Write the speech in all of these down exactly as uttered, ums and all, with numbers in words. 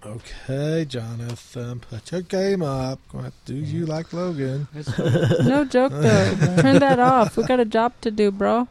Okay, Jonathan, put your game up. Do you like Logan? No joke, though. Turn that off. We got a job to do, bro.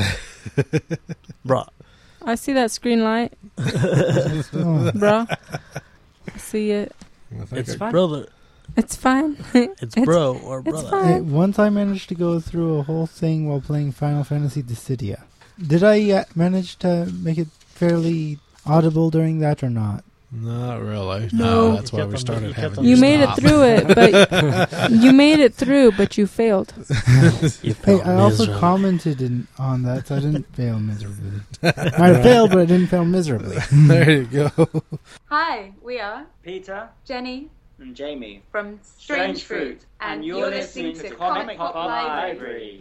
Bro. I see that screen light. Bro. I see it. It's I, fine. Brother. It's fine. It's, it's bro or it's brother. fine. Hey, once I managed to go through a whole thing while playing Final Fantasy Dissidia. Did I uh, manage to make it fairly audible during that or not? Not really. No. No, that's why we started having You you made stop. it through it, but you made it through, but you failed. You Hey, I also miserable. commented in, on that, so I didn't fail miserably. I failed, but I didn't fail miserably. There you go. Hi, we are Peter Jenny and Jamie from Strange Fruit, and you're listening to Comic Pop Library.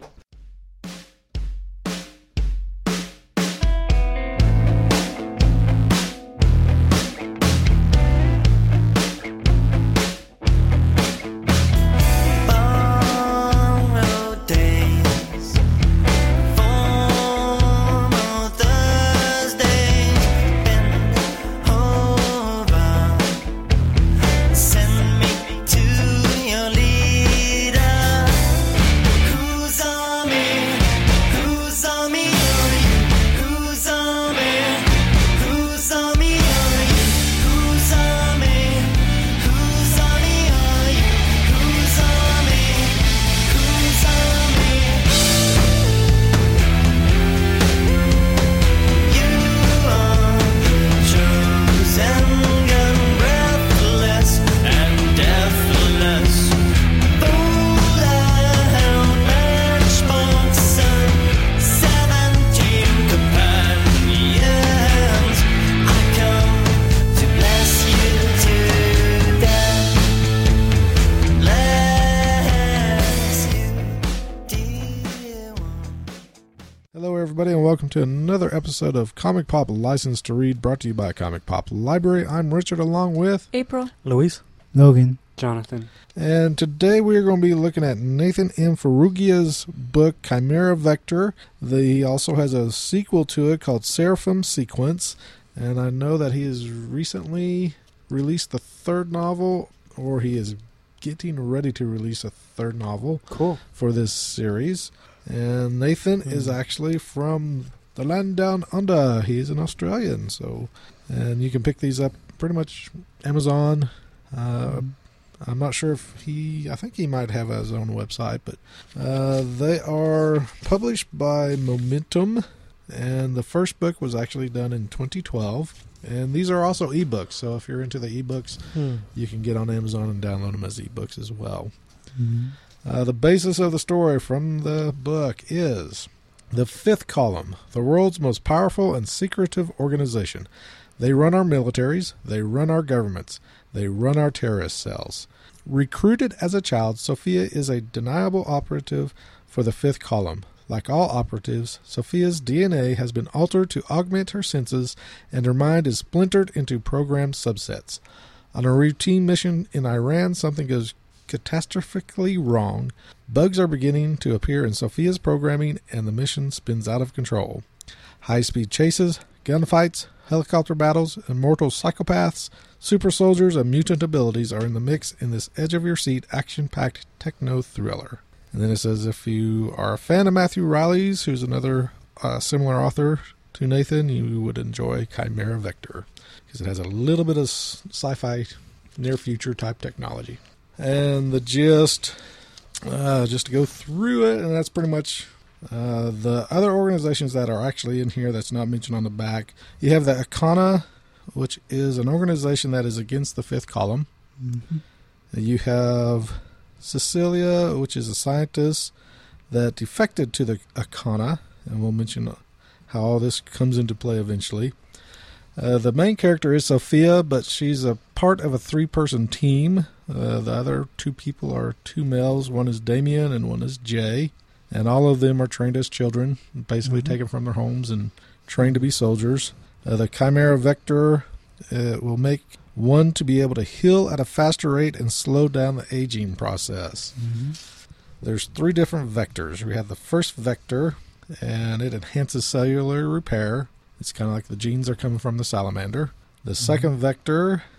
Everybody, and welcome to another episode of Comic Pop License to Read, brought to you by Comic Pop Library. I'm Richard, along with April, Luis, Logan, Jonathan, and today we are going to be looking at Nathan M. Ferrugia's book Chimera Vector. The, he also has a sequel to it called Seraphim Sequence, and I know that he has recently released the third novel, or he is getting ready to release a third novel. Cool. For this series. And Nathan mm. is actually from the land down under. He's an Australian, so and you can pick these up pretty much Amazon. Uh, I'm not sure if he. I think he might have his own website, but uh, they are published by Momentum, and the first book was actually done in twenty twelve. And these are also ebooks, so if you're into the ebooks, mm. you can get on Amazon and download them as ebooks as well. Mm. Uh, the basis of the story from the book is the fifth column, the world's most powerful and secretive organization. They run our militaries, they run our governments, they run our terrorist cells. Recruited as a child, Sophia is a deniable operative for the fifth column. Like all operatives, Sophia's D N A has been altered to augment her senses, and her mind is splintered into programmed subsets. On a routine mission in Iran, something goes catastrophically wrong. Bugs are beginning to appear in Sophia's programming, and the mission spins out of control. High-speed chases, gunfights, helicopter battles, immortal psychopaths, super soldiers, and mutant abilities are in the mix in this edge-of-your-seat, action-packed techno thriller. And then it says, if you are a fan of Matthew Riley's, who's another uh, similar author to Nathan, you would enjoy Chimera Vector, because it has a little bit of sci-fi near-future type technology. And the gist, uh, just to go through it, and that's pretty much uh, the other organizations that are actually in here that's not mentioned on the back. You have the Akana, which is an organization that is against the fifth column. Mm-hmm. You have Cecilia, which is a scientist that defected to the Akana, and we'll mention how all this comes into play eventually. Uh, the main character is Sophia, but she's a part of a three-person team. Uh, the other two people are two males. One is Damien and one is Jay. And all of them are trained as children, basically mm-hmm. taken from their homes and trained to be soldiers. Uh, the Chimera Vector uh, will make one to be able to heal at a faster rate and slow down the aging process. Mm-hmm. There's three different vectors. We have the first vector, and it enhances cellular repair. It's kind of like the genes are coming from the salamander. The mm-hmm. second vector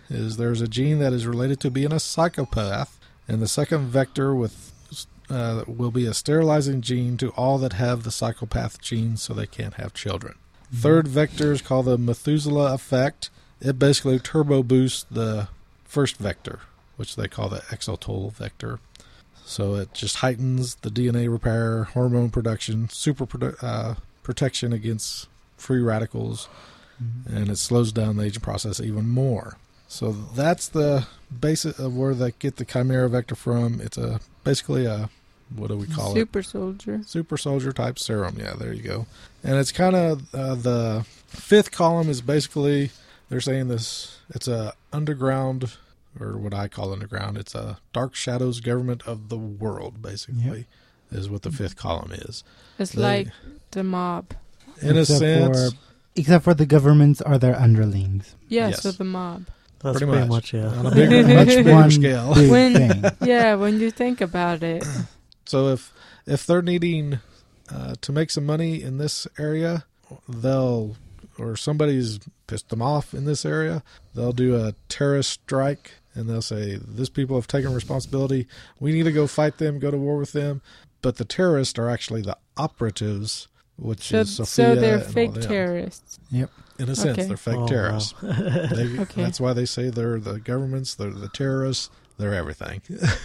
is there's a gene that is related to being a psychopath, and the second vector with uh, will be a sterilizing gene to all that have the psychopath gene, so they can't have children. Mm-hmm. Third vector is called the Methuselah effect. It basically turbo boosts the first vector, which they call the exotol vector. So it just heightens the D N A repair, hormone production, super produ- uh, protection against free radicals, mm-hmm. and it slows down the aging process even more. So that's the basis of where they get the chimera vector from. It's a basically a, what do we call Super it? Super soldier. Super soldier type serum. Yeah, there you go. And it's kind of uh, the fifth column is basically, they're saying this, it's a underground, or what I call underground, it's a dark shadows government of the world, basically, yep. is what the fifth column is. It's they, like the mob. In except a sense. For, except for the governments are their underlings. Yeah, yes. so the mob. That's pretty, pretty much. much, yeah. On a bigger, much bigger One scale. big When, thing. yeah, when you think about it. So if if they're needing uh, to make some money in this area, they'll, or somebody's pissed them off in this area, they'll do a terrorist strike, and they'll say, these people have taken responsibility. We need to go fight them, go to war with them. But the terrorists are actually the operatives, which So, is Sophia. so they're and fake all them. terrorists. Yep. In a sense, Okay. they're fake Oh, terrorists. wow. They, Okay. That's why they say they're the governments, they're the terrorists, they're everything.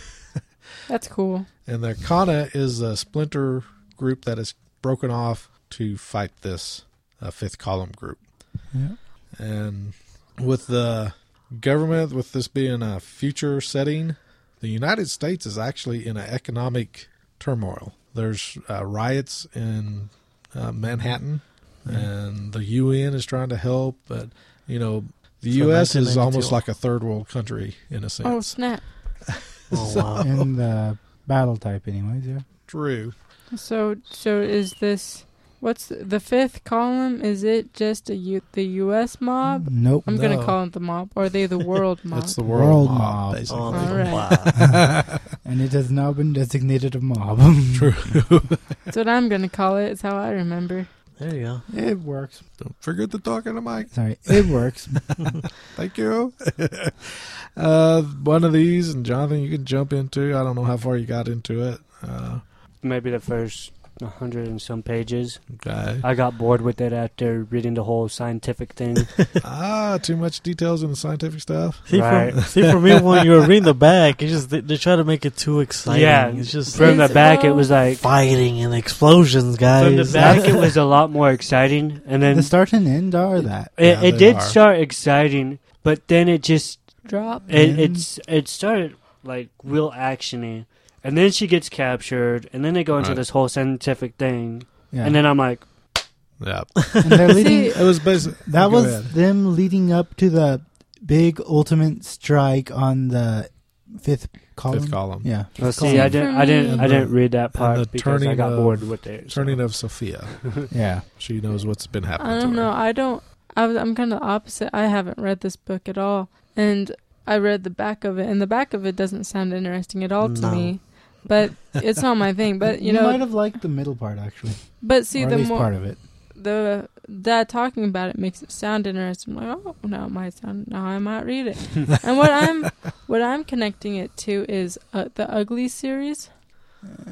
That's cool. And the Kana is a splinter group that is broken off to fight this uh, fifth column group. Yep. And with the government, with this being a future setting, the United States is actually in an economic turmoil. There's uh, riots in uh, Manhattan, Yeah. and the U N is trying to help, but, you know, the So U S is nineteen ninety-two. almost like a third world country in a sense. Oh, snap. Oh, wow. In the battle type, anyways, yeah. True. So, so is this, what's the, the fifth column? Is it just a U, the U S mob? Nope. I'm going No. to call it the mob. Or are they the world mob? It's the world, World mob, mob. basically. Oh, All right. wow. And it has now been designated a mob. True. That's what I'm going to call it. It's how I remember. There you go. It works. Don't forget to talk in the mic. Sorry, it works. Thank you. uh, one of these, and Jonathan, you can jump into. I don't know how far you got into it. Uh, Maybe the first a hundred and some pages. okay. I got bored with it after reading the whole scientific thing. ah, too much details in the scientific stuff. See, Right. for, see, for me, when you were reading the back, it's just they, they try to make it too exciting. Yeah, it's just From the It's back, it all- was like fighting and explosions, guys. from the back, it was a lot more exciting, and then The start and end are that. it, Yeah, it they did are. start exciting, but then it just Drop. it Mhm. it's it started like real actiony, and then she gets captured, and then they go into Right. this whole scientific thing, Yeah. and then I'm like, Yeah. And they're leading. See, It was basically That go was ahead. them leading up to the big ultimate strike on the fifth column. fifth column. Yeah. well, fifth see, I column. didn't, For I didn't, me- I didn't read that the part because I turning got of- bored with it. so. Turning of Sophia. Yeah. She knows what's been happening. I to don't her. know. I don't. I was, I'm kind of the opposite. I haven't read this book at all, and I read the back of it, and the back of it doesn't sound interesting at all to No. me. But it's not my thing. But you you know, might have liked the middle part actually, but see, or at the least more part of it. the dad talking about it makes it sound interesting. I'm like, oh, now it might sound. Now I might read it. And what I'm what I'm connecting it to is uh, the Ugly series. Uh,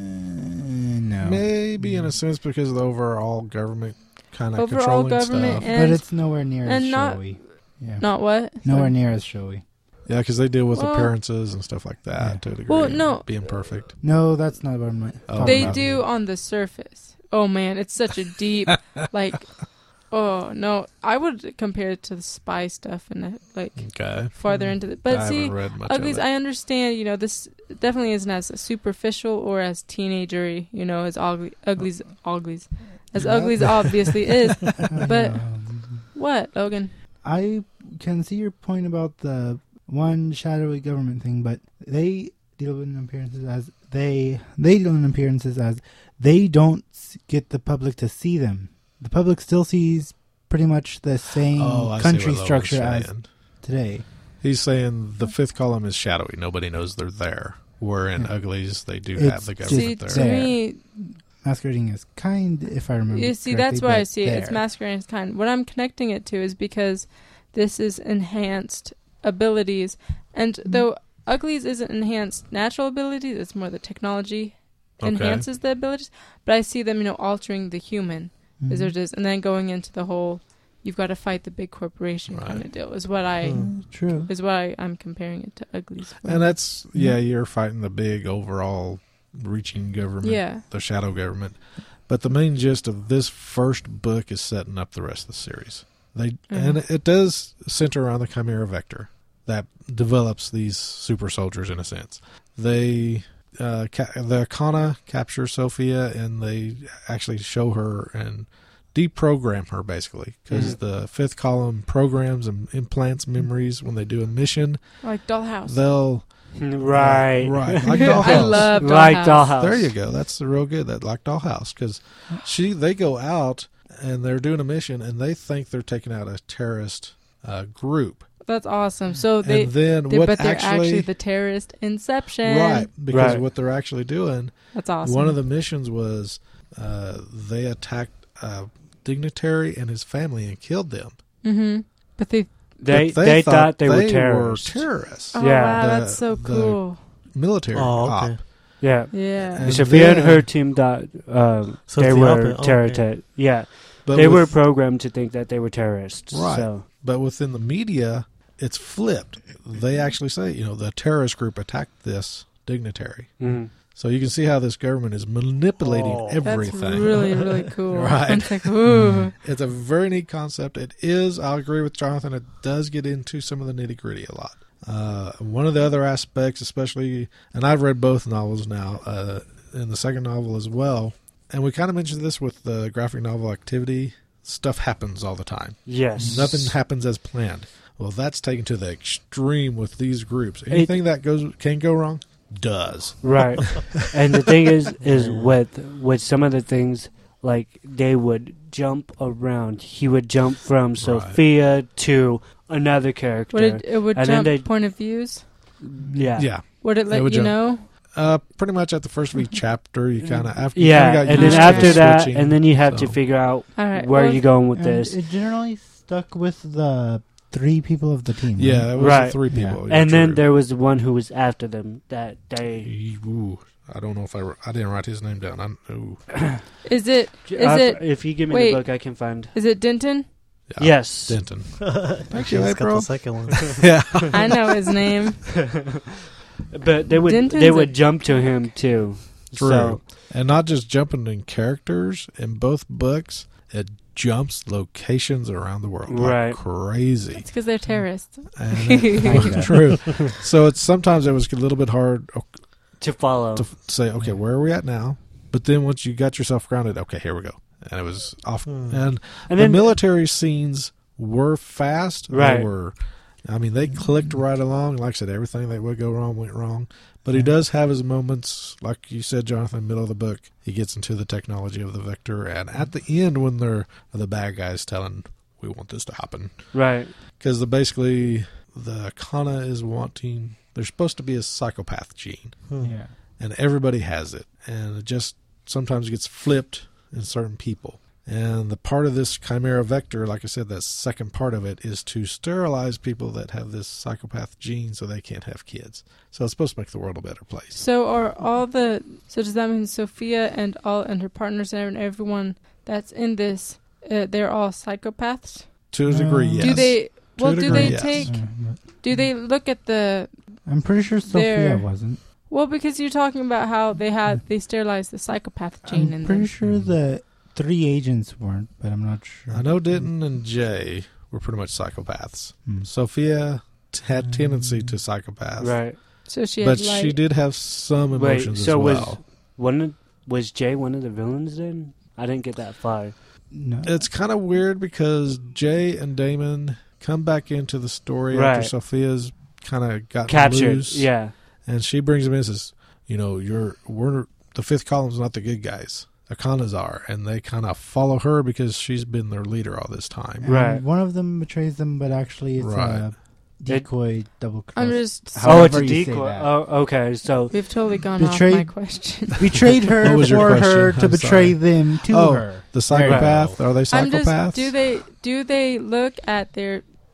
no, Maybe in a sense because of the overall government kind of Overall controlling government stuff. and but it's nowhere near and as not- showy. Yeah. not what Nowhere Sorry. near as showy. Yeah, because they deal with Well- appearances and stuff like that Yeah. to a degree. Well, no. Being perfect. No, that's not what I'm talking Oh, They no. do on the surface. Oh man, it's such a deep, like, oh no, I would compare it to the spy stuff and the, like Okay. farther into the. But I see, haven't read much Uglies, of it. I understand. You know, this definitely isn't as superficial or as teenagery. You know, as ugly, uglies, uglies, as Yeah. uglies obviously is. But- Um, What, Logan? I can see your point about the one shadowy government thing, but they deal in appearances as they they deal in appearances as they don't s- get the public to see them. The public still sees pretty much the same Oh, I see country what Logan's structure as saying. today. He's saying the fifth column is shadowy. Nobody knows they're there. Where in Yeah. Uglies, they do It's have the just See, government to there. there. me, Masquerading is kind, if I remember. you see, correctly, that's where I but see it. It's there. masquerading as kind. What I'm connecting it to is because this is enhanced abilities. And though Uglies isn't enhanced natural abilities, it's more the technology Okay. enhances the abilities. But I see them, you know, altering the human. Mhm. Is there just, and then going into the whole, you've got to fight the big corporation Right. kind of deal. Is what I Mm, true. is what I, I'm comparing it to Uglies. for. And that's, yeah, you're fighting the big overall reaching government, Yeah. the shadow government. But the main gist of this first book is setting up the rest of the series. They And it does center around the Chimera Vector that develops these super soldiers in a sense. They, uh, ca- the Akana capture Sophia and they actually show her and deprogram her basically because Mhm. the fifth column programs and implants memories when they do a mission. Like Dollhouse. They'll Right. right like I Dollhouse. love Dollhouse. Like Dollhouse. There you go. That's the real good. That like Dollhouse because she they go out and they're doing a mission and they think they're taking out a terrorist uh, group. That's awesome. So they, and then they what but they're actually, actually the terrorist Inception. right because Right. what they're actually doing. That's awesome. One of the missions was uh, they attacked a dignitary and his family and killed them. Mm-hmm. But they. They, But they thought they, were they terrorists. Were terrorists. Oh Yeah. wow, The- that's so the- cool. Military. Oh, op. okay. Yeah. Yeah. And Sophia and then- her team thought um, So they it's the were opposite. Oh, terror. okay. te- yeah, But they were with- programmed to think that they were terrorists. Right. So. But within the media, it's flipped. They actually say, you know, the terrorist group attacked this dignitary. Mhm. So you can see how this government is manipulating Oh. everything. That's really, really cool. Right. It's like, ooh. It's a very neat concept. It is, I'll agree with Jonathan, it does get into some of the nitty gritty a lot. Uh, one of the other aspects, especially, and I've read both novels now, uh, in the second novel as well, and we kind of mentioned this with the graphic novel Activity, stuff happens all the time. Yes. Nothing happens as planned. Well, that's taken to the extreme with these groups. Anything that goes can go wrong, does. Right. And the thing is, is with with some of the things, like they would jump around. He would jump from Sophia to another character. Would it, it would And then jump they- point of views? yeah. Yeah. Would it let would you jump. know? Uh, pretty much at the first of each chapter, you kind of after you Yeah, kinda got and then used to after the that, switching, and then you have to so. figure out All right. where well, you going with And this. it generally stuck with the three people of the team. right? Yeah, it was Right. the three Yeah. people. yeah, And then true. there was the one who was after them that they. Ooh, I don't know if I I didn't write his name down. I, ooh. Is it is Uh, it If you give me wait. the book, I can find. is it Denton? Yeah, Yes. Denton. Thank you, you, April. got the second one. yeah, I know his name. But they would Denton's they a- would jump to him too. true. So, And not just jumping in characters in both books. It jumps locations around the world like Right. crazy. It's because they're terrorists. And it, true. So it's sometimes it was a little bit hard to follow. to f- say, okay, where are we at now? But then once you got yourself grounded, okay, here we go. And it was off. Hmm. And, and the then military scenes were fast. Right. They were, I mean, they clicked right along. Like I said, everything that would go wrong went wrong. But he does have his moments, like you said, Jonathan, middle of the book. He gets into the technology of the Vector. And at the end, when they're the bad guys telling, we want this to happen. right. Because the, basically, the Kana is wanting, there's supposed to be a psychopath gene. Hmm. Yeah. And everybody has it. And it just sometimes gets flipped in certain people. And the part of this Chimera Vector, like I said, that second part of it is to sterilize people that have this psychopath gene so they can't have kids. So it's supposed to make the world a better place. So are all the so does that mean Sophia and all and her partners and everyone that's in this uh, they're all psychopaths? To a degree, Um, yes. Do they To well a do degree, they yes. take Uh, but do they look at the I'm pretty sure Sophia There. wasn't. well because you're talking about how they had they sterilized the psychopath gene I'm in pretty them. sure the three agents weren't, but I'm not sure. I know Denton and Jay were pretty much psychopaths. Hmm. Sophia t- had tendency to psychopath. Right. So she But had light. she did have some Wait, emotions so as was well. one of, was Jay one of the villains then? I didn't get that far. No. It's kind of weird because Jay and Damon come back into the story after Right. Sophia's kind of gotten Captured. loose. Yeah. And she brings him in and says, you know, you're we're the fifth column's not the good guys. The Kanas are, and they kind of follow her because she's been their leader all this time. And Right. One of them betrays them, but actually it's Right. a decoy double cross. I'm just Oh, it's a However you say decoy. that. Oh, okay. So we've totally gone Betrayed- off my question. Betrayed her What was your for her question? to I'm betray sorry. them to Oh, her. The psychopath, are they I'm psychopaths? just do they do they look at their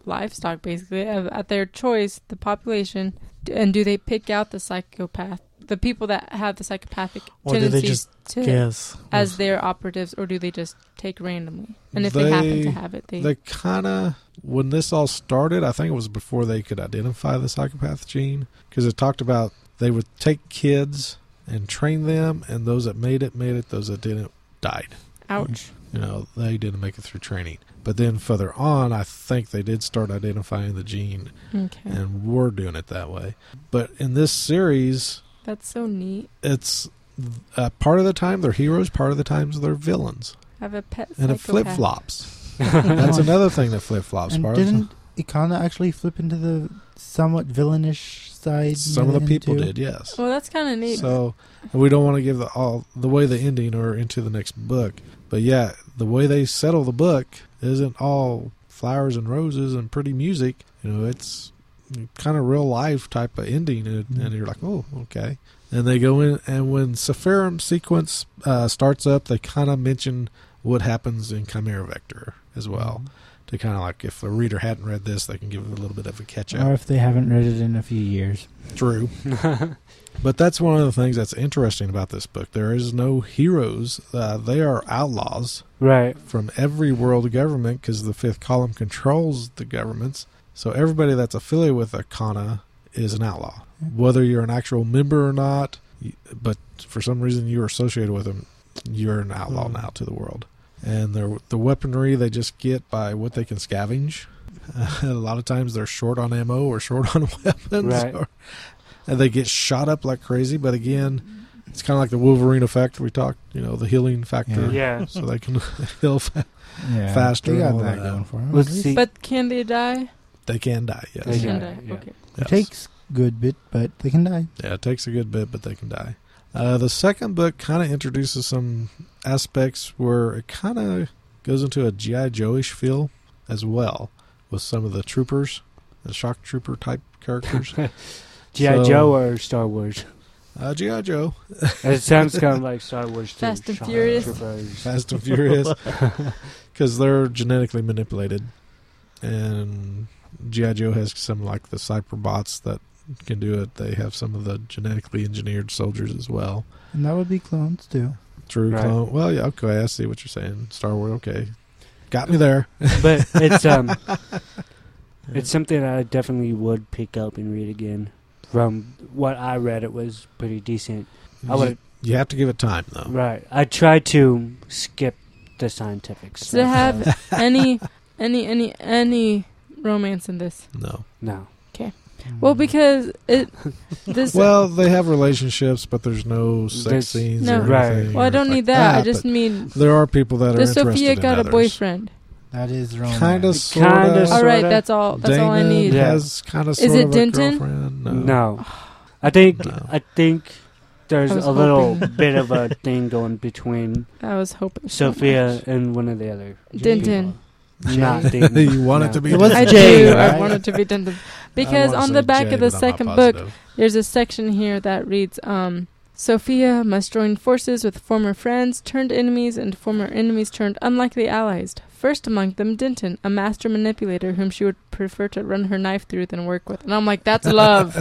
livestock, basically, of- at their choice, the population, d- and do they pick out the psychopath, the people that have the psychopathic Or do they tendencies just to guess? as their operatives, or do they just take randomly? And if they, happen They- to have it, they, They kind of, when this all started, I think it was before they could identify the psychopath gene, because it talked about they would take kids and train them, and those that made it, made it. Those that didn't, died. ouch. You know, they didn't make it through training. But then further on, I think they did start identifying the gene, Okay. and were doing it that way. But in this series, That's so neat. it's uh, part of the time they're heroes, part of the times they're villains. Have a pet And it psychopath. flip-flops. That's another thing that flip-flops. And Part of- didn't Ikana actually flip into the somewhat villainish side? Some of the near people him too? did, yes. Well, that's kind of neat. So we don't want to give the all the way the ending or into the next book, but yeah, the way they settle the book isn't all flowers and roses and pretty music. You know, it's kind of real life type of ending, and, and you're like, oh, okay. And they go in, and when Sephirim sequence uh, starts up, they kind of mention what happens in Chimera Vector as well. To kind of like, if a reader hadn't read this, they can give it a little bit of a catch up. Or if they haven't read it in a few years. True. But that's one of the things that's interesting about this book. There is no heroes. Uh, they are outlaws Right. from every world government, because the fifth column controls the governments. So everybody that's affiliated with Ikana is an outlaw. Whether you're an actual member or not, y- but for some reason you're associated with them, you're an outlaw Mm. now to the world. And the the weaponry they just get by what they can scavenge. Uh, a lot of times they're short on ammo or short on weapons. Right. Or, and they get shot up like crazy. But again, it's kind of like the Wolverine effect we talked, you know, the healing factor. Yeah. So they can heal fa- Yeah, Faster They and got all that that. going for them. Let's at least. see. But can they die? They can die, yes. They Can can. die. yeah. Okay. It Yes. takes good bit, but they can die. Yeah, it takes a good bit, but they can die. Uh, the second book kind of introduces some aspects where it kind of goes into a G I. Joe-ish feel as well, with some of the troopers, the shock trooper type characters. G I. So- Joe or Star Wars? Uh, G I. Joe, It sounds kind of like Star Wars too. Fast and Shock Furious. Troopers. Fast and Furious, because they're genetically manipulated, and G I. Joe has some like the cyberbots that can do it. They have some of the genetically engineered soldiers as well. And that would be clones, too. True Right. clone. Well, yeah, okay, I see what you're saying. Star Wars, okay, got me there. But it's um, it's something I definitely would pick up and read again. From what I read, it was pretty decent. I You- would You have to give it time, though. right. I tried to skip the scientific Does it stuff. have any, any, any, any romance in this? No. No. Well, because it this. Well, they have relationships, but there's no sex There's- scenes. No. or Right. anything well, I or don't anything need like that. I but just mean. there are people that are Does interested Sophia in got a others. boyfriend? That is romance. Kind of, Kinda, sort of. sorta. All right, that's all. That's all I Damon need. Yeah. has kind of, Is sort it of Denton? a girlfriend. No. No. I think No. I think there's I was a little hoping. bit of a thing going between I was hoping. so Sophia much. and one of the other Denton. people. Not Denton. You want it No. to be It was I Jay, do. right? I want it to be Denton. I Because wanna on say the back Jay, of the but I'm not second book, positive. there's a section here that reads, um, Sophia must join forces with former friends turned enemies and former enemies turned unlikely allies. First among them, Denton, a master manipulator whom she would prefer to run her knife through than work with. And I'm like, that's love.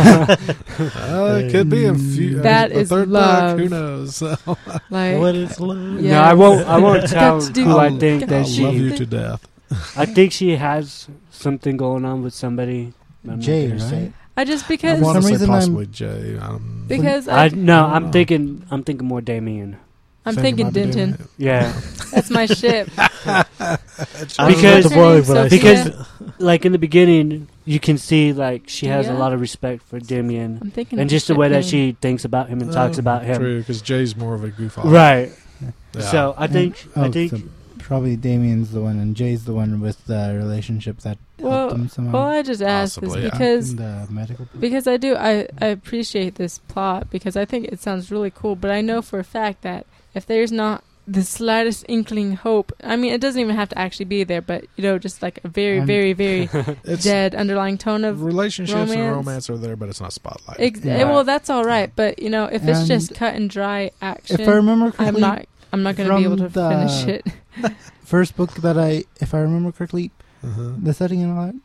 Uh, it could be a few. That uh, the is third love. book. Who knows? Like, What is love? Yeah. No, I won't. I won't tell That's- who I I'll- think I'll that I she. love you to death. I think she has something going on with somebody. I'm not Jay, gonna say right? it. I just I because want to some say reason I'm- possibly Jay. Um, because I I, no. I don't I'm know. thinking. I'm thinking more Damien. I'm think it thinking might be Denton. Damon. Yeah, That's my ship. I Because- don't know the boy, but I because Sophia. like in the beginning, you can see like she has a Yeah. lot of respect for Damien, I'm thinking and of just the ship way that name. she thinks about him and talks Oh, about him. True, because Jay's more of a goof off. Right. Yeah. So I think. Oh, I think. so probably Damien's the one, and Jay's the one with the relationship that Well- helped him somehow. Well, I just asked this Possibly, yeah. because In the medical. because I do I, I appreciate this plot because I think it sounds really cool, but I know for a fact that if there's not the slightest inkling hope, I mean it doesn't even have to actually be there, but you know, just like a very, Um, very, very It's dead underlying tone of relationships and romance. romance are there, but it's not spotlight. ex- Yeah. well, that's all right, but you know, if it's just And cut and dry action, If I remember correctly, I'm not I'm not going to be able to from the- finish it. first book that I, if I remember correctly, Uh-huh. the setting and all that.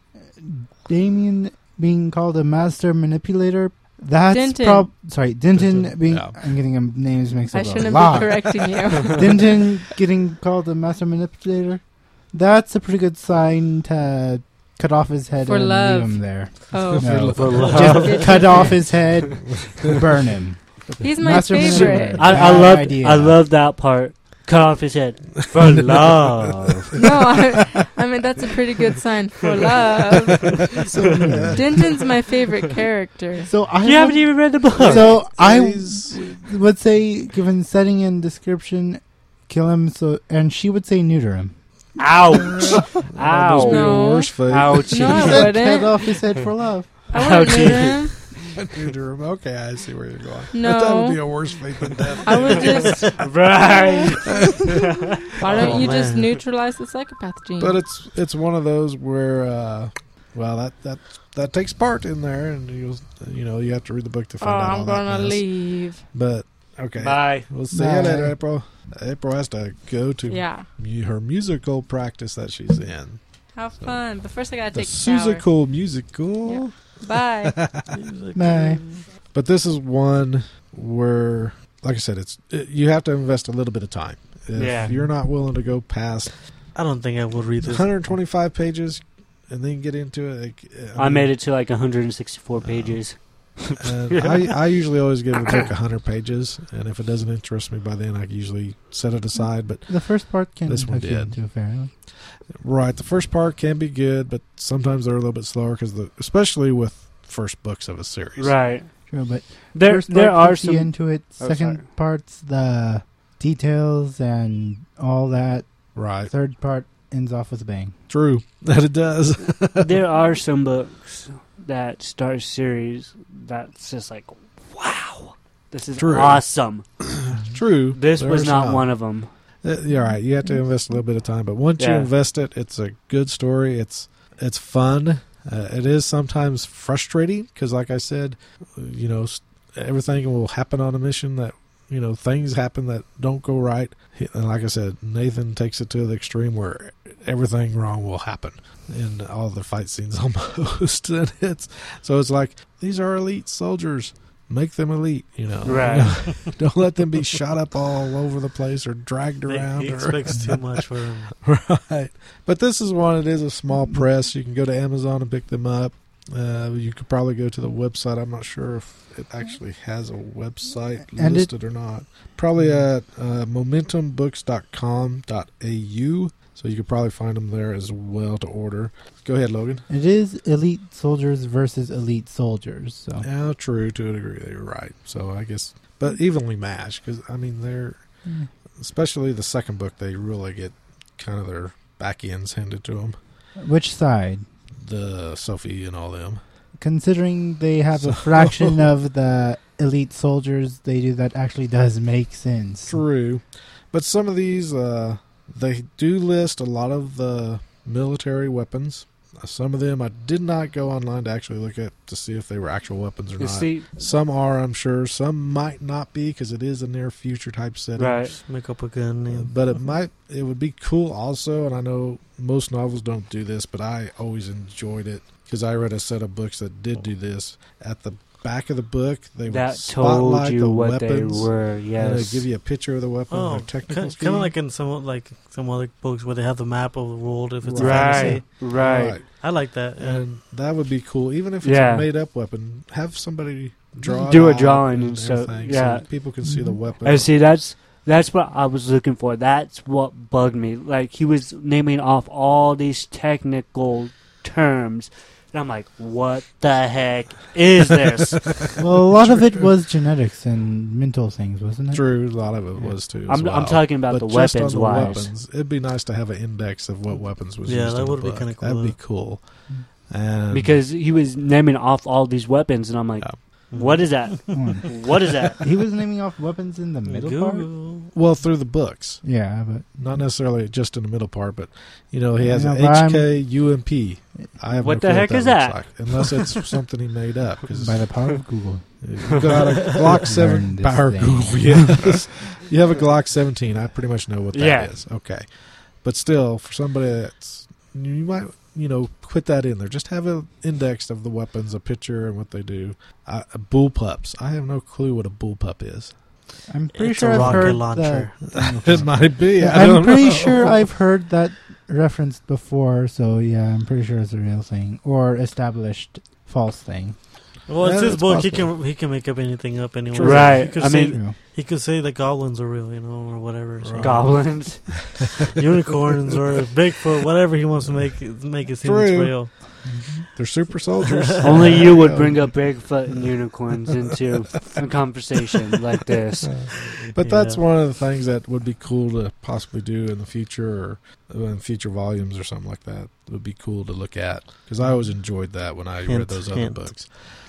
Damien being called a master manipulator. That's Denton. prob sorry, Denton Denton, being. yeah. I'm getting um, names mixed I up. a shouldn't lot. be correcting you. Denton getting called a master manipulator. That's a pretty good sign to cut off his head For and love. leave him there. Oh, No, For love. just cut off his head, burn him. he's my Master favorite. manipulator. I, I Bad love idea. I love that part. Cut off his head for love. No, I, I mean that's a pretty good sign for love. Denton's my favorite character. So I You haven't would, even read the book. so I He's- would say, given setting and description, kill him. So and she would say neuter him. Ouch! Almost be Ow! a No. worse fate. Ouch! No, I She said wouldn't. cut off his head for love. I wouldn't Ouchie. neuter him. Neuter him. Okay, I see where you're going. No. That would be a worse fate than death. I would just. Right. Why don't Oh, you just man. neutralize the psychopath gene? But it's it's one of those where, uh, well, that that that takes part in there, and you you know you have to read the book to oh, find out all I'm that gonna mess. leave. But okay, Bye. we'll see Bye. you later, April. April has to go to Yeah. mu- her musical practice that she's in. How fun. But first I gotta The take a shower. Susical musical. Yeah. Bye. Bye. But this is one where, like I said, it's it, you have to invest a little bit of time. If Yeah. you're not willing to go past I don't think I will read this. one hundred twenty-five pages and then get into it, like, I made it to like one hundred sixty-four pages. And I, I usually always give a book one hundred pages, and if it doesn't interest me by then, I usually set it aside. But The first part can This one hook you did. into fairly. right, the first part can be good, but sometimes they're a little bit slower because, especially with first books of a series. Right. True, but There, first there part are hooks you some. into it. Oh, Second sorry. part's the details and all that. Right. Third part ends off with a bang. True. That it does. There are some books that start series that's just like, wow, this is True. awesome. True. This There was are not some. one of them. Uh, You're right. You have to invest a little bit of time, but once you Yeah. invest it, it's a good story. It's it's fun. Uh, it is sometimes frustrating because, like I said, you know, s- everything will happen on a mission that you know things happen that don't go right. He- And like I said, Nathan takes it to the extreme where everything wrong will happen in all the fight scenes almost, and it's so it's like these are elite soldiers. Make them elite, you know. Right. Don't let them be shot up all over the place or dragged They- around. He or, expects too much for him. right. But this is one, it is a small press. You can go to Amazon and pick them up. Uh, you could probably go to the website. I'm not sure if it actually has a website And listed or not. Probably at uh, momentum books dot com dot a u. So you could probably find them there as well to order. Go ahead, Logan. It is elite soldiers versus elite soldiers. So Yeah, true to a degree. You're right. So I guess, but evenly matched because I mean they're, Mm. especially the second book, they really get kind of their back ends handed to them. which side? The Sophie and all them. Considering they have a So- fraction of the elite soldiers they do, that actually does make sense. True, but some of these, uh, they do list a lot of the military weapons. Uh, Some of them I did not go online to actually look at to see if they were actual weapons or You not. see, Some are, I'm sure. Some might not be because it is a near future type setting. right. Just make up a gun. Uh, And but it might it would be cool also, and I know most novels don't do this, but I always enjoyed it because I read a set of books that did do this. At the back of the book, they would That told spotlight you the what weapons, they were. and Yes. they'd give you a picture of the weapon, oh, their technical kind skill. of like in some like some other books where they have the map of the world if it's a right. fantasy. Right. I like that. Yeah. And that would be cool, even if it's Yeah. a made-up weapon. Have somebody draw it Do a out drawing and so- everything yeah. people can see the weapon. And see, that's that's what I was looking for. That's what bugged me. Like he was naming off all these technical terms, and I'm like, "What the heck is this?" Well, a lot of it was genetics and mental things, wasn't it? True, a lot of it Yeah. was too. as I'm well. I'm talking about But the just weapons on the wise. weapons, it'd be nice to have an index of what weapons was Yeah, used. that in the would be book. kinda cool, That'd be though. cool. And Because he was naming off all these weapons, and I'm like, Yeah. "What is that? Hmm. What is that?" He was naming off weapons in the middle part. Google. well, through the books, Yeah, but not necessarily just in the middle part, but you know, he has Yeah, an but I'm- H K U M P. I have What no the clue heck what is looks that? Like, unless it's something he made up. Because by the power of Google. you got a Glock seven Learn this power thing. Google. Yes, you have a Glock seventeen. I pretty much know what that Yeah. is. Okay, but still, for somebody that's you might, you know, put that in there. Just have an index of the weapons, a picture, and what they do. Uh, bullpups. I have no clue what a bullpup is. I'm pretty It's sure a I've rocket heard launcher. that. It might be. Yeah, I I'm don't pretty know. sure I've heard that referenced before. So yeah, I'm pretty sure it's a real thing or established false thing. Well, it's Yeah, his it's book. He possible. can he can make up anything up anyway. True. Right. He could I say, mean- True. he could say that goblins are real, you know, or whatever. So. Right. Goblins. Unicorns or Bigfoot, whatever he wants to make it, make it seem it's True. real. They're super soldiers. Only you would bring up Bigfoot and unicorns into a conversation like this. But that's Yeah. one of the things that would be cool to possibly do in the future, or in future volumes or something like that. It would be cool to look at because I always enjoyed that when I read Hint, those other hint. books.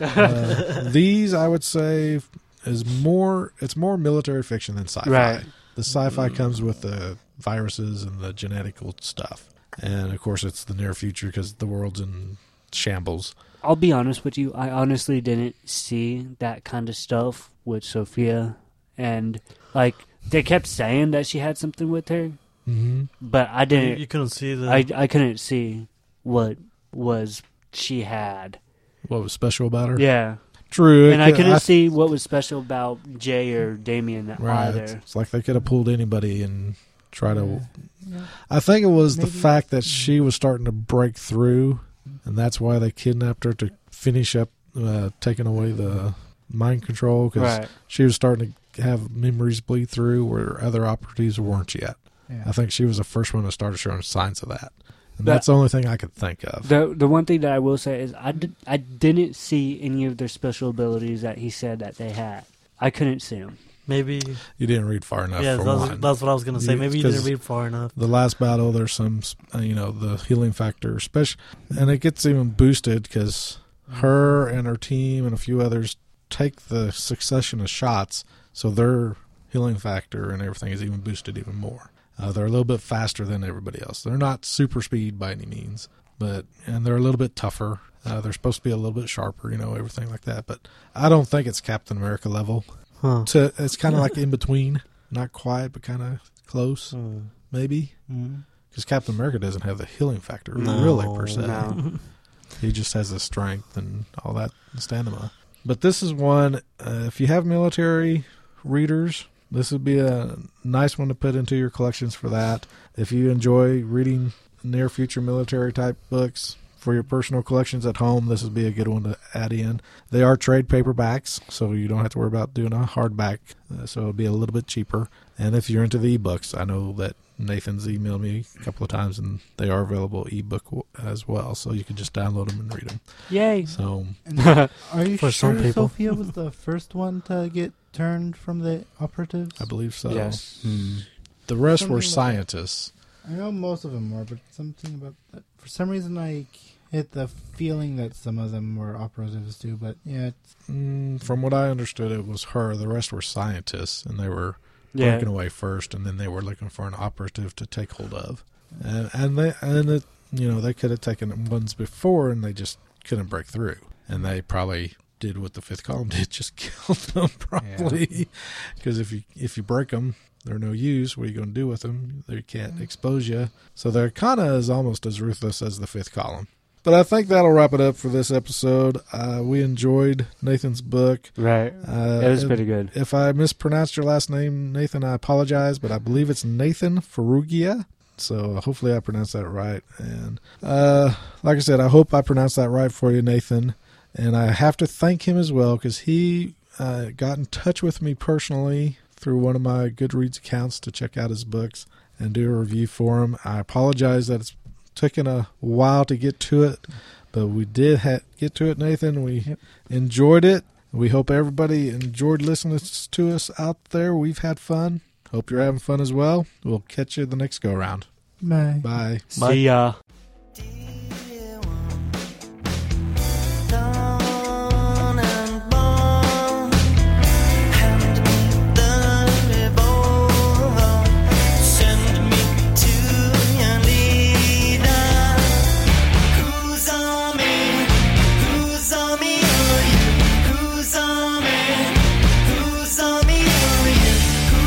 Uh, these, I would say, is more. It's more military fiction than sci-fi. Right. The sci-fi comes with the viruses and the genetical stuff, and of course, it's the near future because the world's in shambles. I'll be honest with you. I honestly didn't see that kind of stuff with Sophia. And, like, they kept saying that she had something with her. Mm-hmm. But I You, didn't. you couldn't see the. I, I couldn't see what was she had. What was special about her? Yeah. True. And it I could- couldn't I see what was special about Jay or Damien Right. either. It's like they could have pulled anybody and try to. Yeah. I think it was the Maybe. fact that she was starting to break through, and that's why they kidnapped her to finish up uh, taking away the mind control because Right. she was starting to have memories bleed through where other operatives weren't yet. Yeah. I think she was the first one to start showing signs of that, and But- that's the only thing I could think of. The the one thing that I will say is I, did, I didn't see any of their special abilities that he said that they had. I couldn't see them. maybe. You didn't read far enough. Yeah, for that's, one. that's what I was gonna say. You- Maybe you 'cause- didn't read far enough. The last battle, there's some, uh, you know, the healing factor, special, and it gets even boosted because her and her team and a few others take the succession of shots, so their healing factor and everything is even boosted even more. Uh, they're a little bit faster than everybody else. They're not super speed by any means, but and they're a little bit tougher. Uh, they're supposed to be a little bit sharper, you know, everything like that. But I don't think it's Captain America level. Huh. To it's kind of like in between, not quite, but kind of close, Hmm. maybe. Mm. Because Captain America doesn't have the healing factor, No, really, per se. no. He just has the strength and all that stamina. But this is one, uh, if you have military readers, this would be a nice one to put into your collections for that. If you enjoy reading near future military type books for your personal collections at home, this would be a good one to add in. They are trade paperbacks, so you don't have to worry about doing a hardback, uh, so it'll be a little bit cheaper. And if you're into the ebooks, I know that Nathan's emailed me a couple of times, and they are available ebook w- as well, so you can just download them and read them. Yay. So And are you For sure some people. Sophia was the first one to get turned from the operatives? I believe so. Yes. Hmm. The rest were Something like- scientists. I know most of them were, but something about that. For some reason, I hit the feeling that some of them were operatives too. But yeah, it's, Mm, from what I understood, it was her. The rest were scientists, and they were Yeah. breaking away first, and then they were looking for an operative to take hold of. And and they and it, you know, they could have taken ones before, and they just couldn't break through. And they probably did what the fifth column did, just killed them probably. Because if you if you break them, they're no use. What are you going to do with them? They can't expose you. So they're kind of as almost as ruthless as the fifth column. But I think that'll wrap it up for this episode. Uh, we enjoyed Nathan's book. Right. Uh, It was and pretty good. If I mispronounced your last name, Nathan, I apologize, but I believe it's Nathan Ferrugia. So hopefully I pronounced that right. And uh, like I said, I hope I pronounced that right for you, Nathan. And I have to thank him as well because he uh, got in touch with me personally through one of my Goodreads accounts to check out his books and do a review for him. I apologize that it's taken a while to get to it, but we did ha- get to it, Nathan. We Yep. enjoyed it. We hope everybody enjoyed listening to us out there. We've had fun. Hope you're having fun as well. We'll catch you the next go around. bye. Bye. Bye. See ya.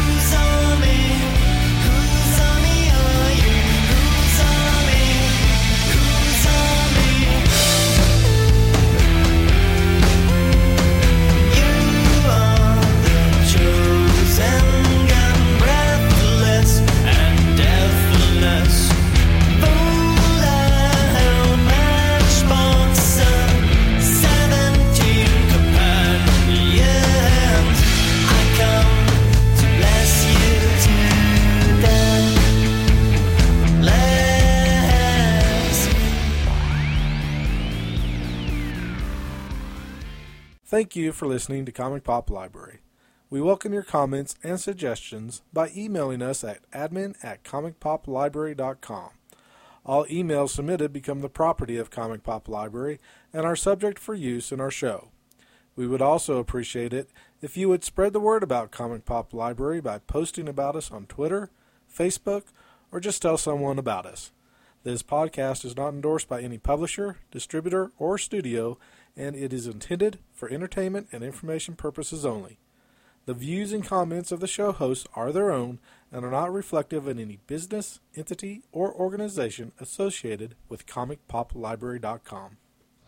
Who's on me? Thank you for listening to Comic Pop Library. We welcome your comments and suggestions by emailing us at admin at comic pop library dot com. All emails submitted become the property of Comic Pop Library and are subject for use in our show. We would also appreciate it if you would spread the word about Comic Pop Library by posting about us on Twitter, Facebook, or just tell someone about us. This podcast is not endorsed by any publisher, distributor, or studio, and it is intended for entertainment and information purposes only. The views and comments of the show hosts are their own and are not reflective of any business, entity, or organization associated with comic pop library dot com.